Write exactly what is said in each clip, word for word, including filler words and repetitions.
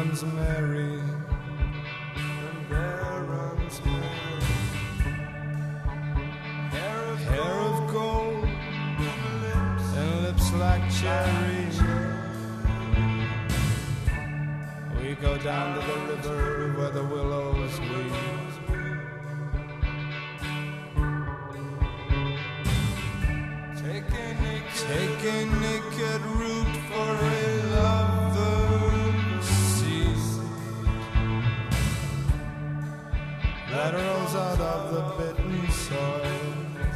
runs Mary, and there runs Mary. Hair of, Hair of gold, and lips, and lips like cherry. We go down to the river where the willows weep. Take a naked root for a lover's seed that rolls out of the bitten soil.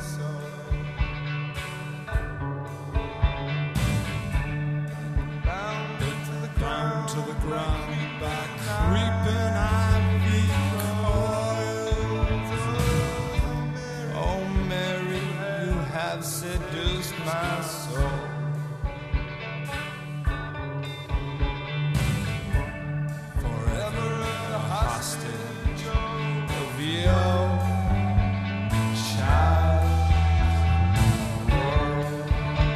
Bound to the ground, to the ground by creeping ivy coils. Oh Mary, you have seduced my soul. Forever a hostage of your child world.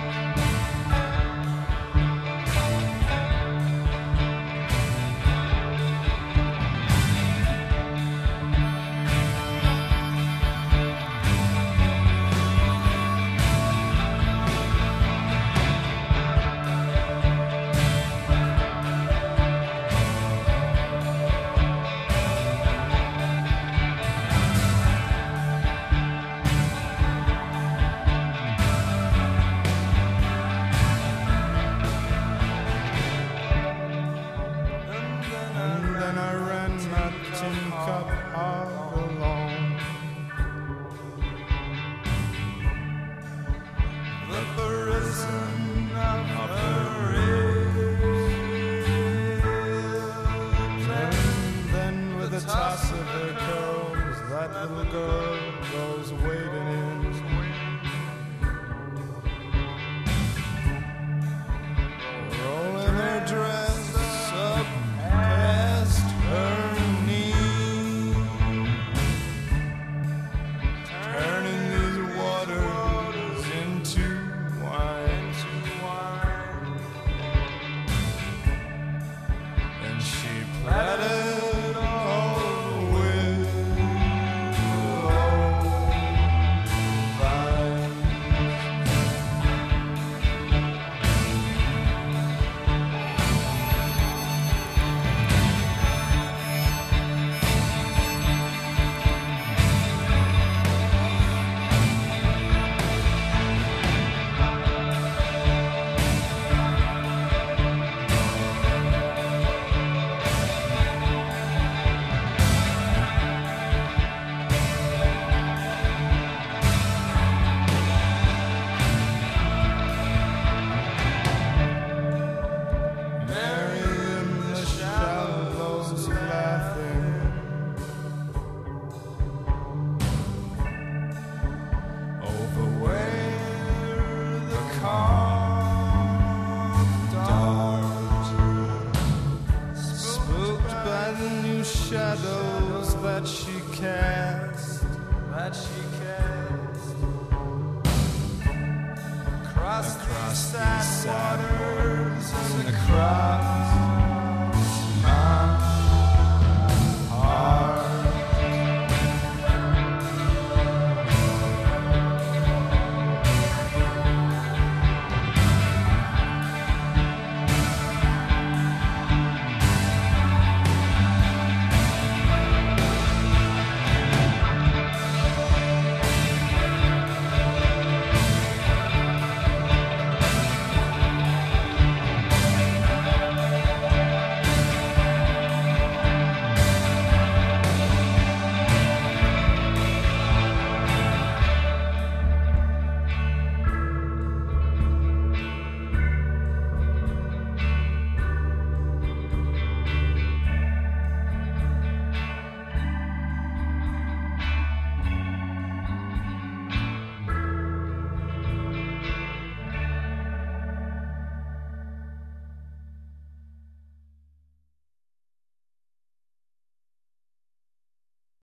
Little girl goes wading in, rolling her dress up past her knee, turning these waters into wine, and she platted all with shadows that she cast, that she cast across, across the sad waters and across